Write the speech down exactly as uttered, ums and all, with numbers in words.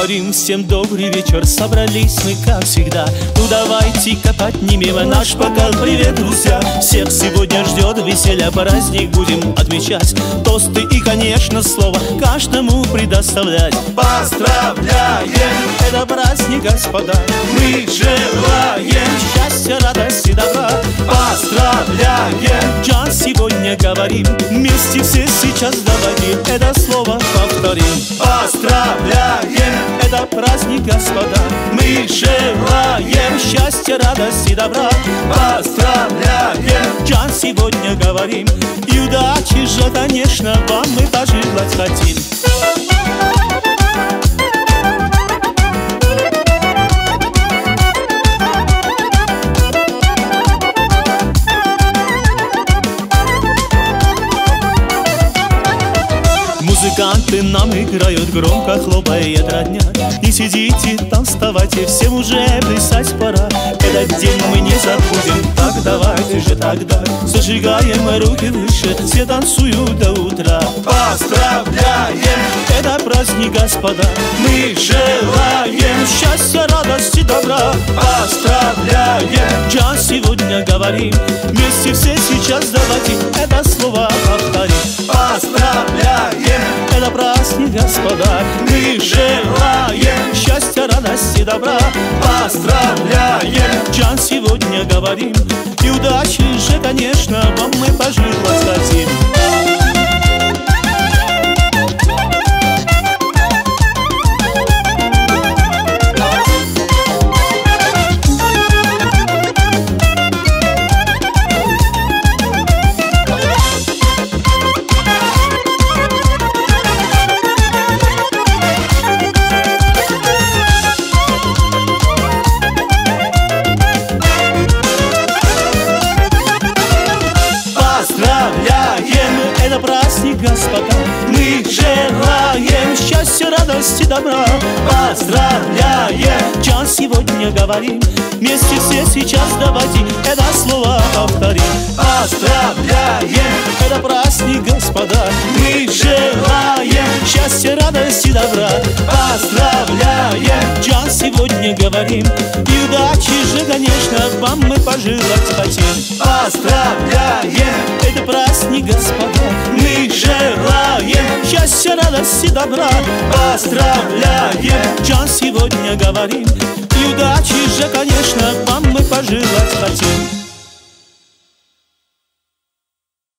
говорим всем добрый вечер. Собрались мы, как всегда. Ну давайте-ка поднимем наш бокал. Привет, друзья! Всех сегодня ждет веселье, праздник будем отмечать. Тосты и, конечно, слово каждому предоставлять. Поздравляем! Это праздник, господа. Мы желаем счастья, радости, добра. Поздравляем! Час сегодня говорим, вместе все сейчас давайте это слово повторим. Поздравляем! Это праздник, господа. Мы желаем счастья, радости, добра. Поздравляем! Час сегодня говорим, и удачи же, конечно, вам мы пожелать хотим. Музыканты нам играют громко, хлопает родня. Не сидите там, вставайте, всем уже плясать пора. Этот день мы не забудем, так давайте же тогда зажигаем руки выше, все танцуют до утра. Поздравляем! Это праздник, господа. Мы желаем счастья, радости, добра. Поздравляем! Час сегодня говорим, вместе все сейчас давайте это слово повторим. Поздравляем! Это праздник, господа. Мы желаем счастья, радости, добра. Поздравляем! Час сегодня говорим, и удачи же, конечно, вам мы пожелать хотим. Это праздник, господа. Мы желаем счастья, радости, добра. Поздравляем! Час сегодня говорим, вместе все сейчас давайте это слово повторим. Поздравляем! Это праздник, господа. Мы желаем счастья, радости, добра. Поздравляем! Час сегодня говорим, и удачи же, конечно, вам мы пожелать хотим. Поздравляем! Это праздник, господа. Мы желаем счастья, радости, добра. Поздравляем! Час сегодня говорим, и удачи же, конечно.